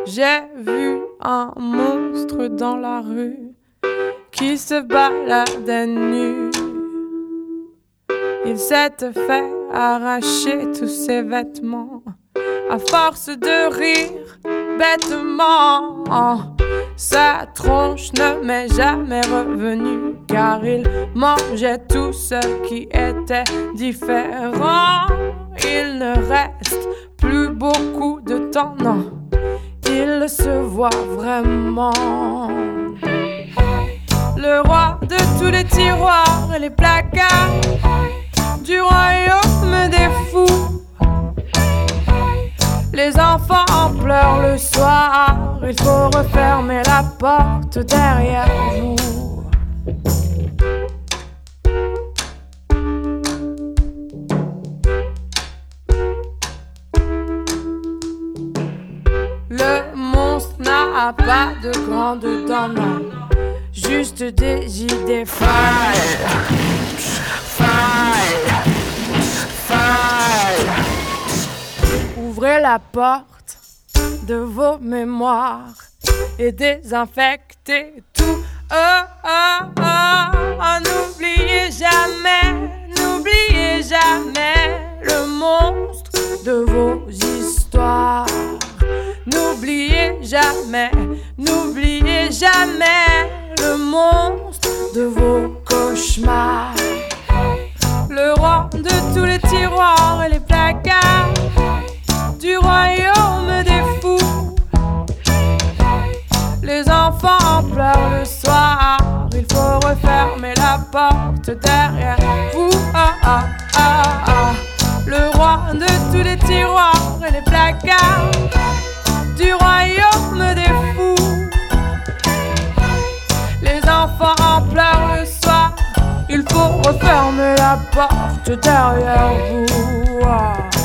J'ai vu un monstre dans la rue qui se baladait nu. Il s'est fait arracher tous ses vêtements à force de rire bêtement. Sa tronche ne m'est jamais revenue car il mangeait tout ce qui était différent. Il ne reste plus beaucoup de temps, non, il se voit vraiment. Le roi de tous les tiroirs et les placards du royaume des fous. Les enfants pleurent le soir, il faut refermer la porte derrière vous. Le monstre n'a pas de grandes dents, non, juste des idées folles. Ouvrez la porte de vos mémoires et désinfectez tout. N'oubliez jamais le monstre de vos histoires. N'oubliez jamais le monstre de vos cauchemars. Le roi de tous les tiroirs et les placards du royaume des fous. Les enfants pleurent le soir, il faut refermer la porte derrière vous. Le roi de tous les tiroirs et les placards du royaume des fous. Les enfants pleurent le soir, il faut refermer la porte derrière vous.